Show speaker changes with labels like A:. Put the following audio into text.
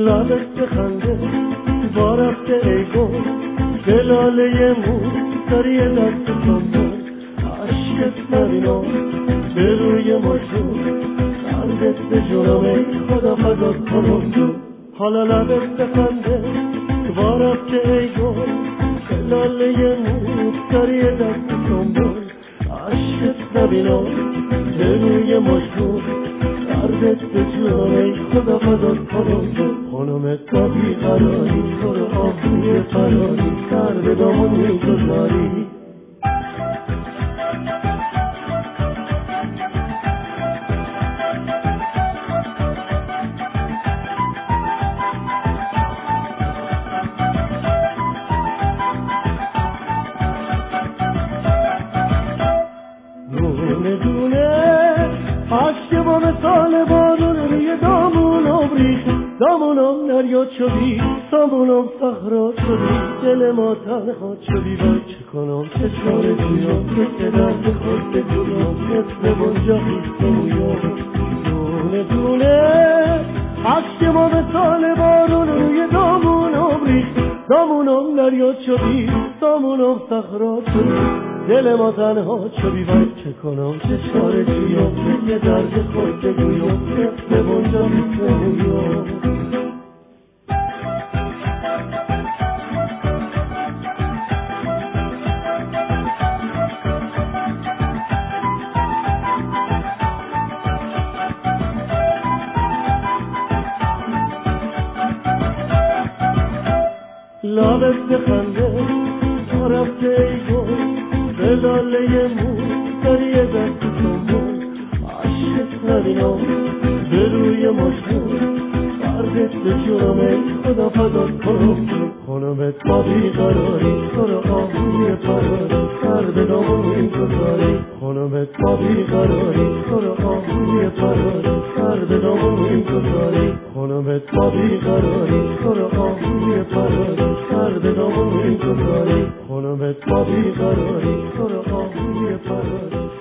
A: لبت بخنده وارفته ای گل دلاله مو داری دست کن عشقت نبینم به روی مجنون قلبت به جونم ای خدا فدات کنم جو حالا لبت بخنده وارفته ای گل دلاله مو داری دست کن عشقت نبینم به روی مجنون قلبت به جونم ای خدا فدات کنم جو خانم تا بیقراری تو رو آبروی فراری سر به دامون میگذاری دونه دونه عشق با مثال بارون روی دامونم ریخت دامونم نریاد شدی دامونم صحرا شدی دل ما تنها شدی وای چه کنم چه چاره جویم که درد خود بگویم مثل بنجا خیست مویم دونه دونه عشق با مثال بارون روی دامونم ریخت دامونم نریاد شدی دامونم صحرا شدی دل ما تنها شدی وای چه کنم چه چاره جویم که درد خود بگویم مثل بنجا خیست مویم لبت بخنده رفته ای گل دلاله مو داری دست کن عشقت نبینم به روی مجنون قلبت به جونم ای خدا فدات کنم خانمت با بیقراری تو رو آبروی فراری سر به دامون گذاری خانمت با بیقراری تو رو آبروی فراری سر به دامون گذاری خانمت با بیقراری تو رو آبروی فراری سر به دامون گذاری خانمت با بیقراری تو رو آبروی فراری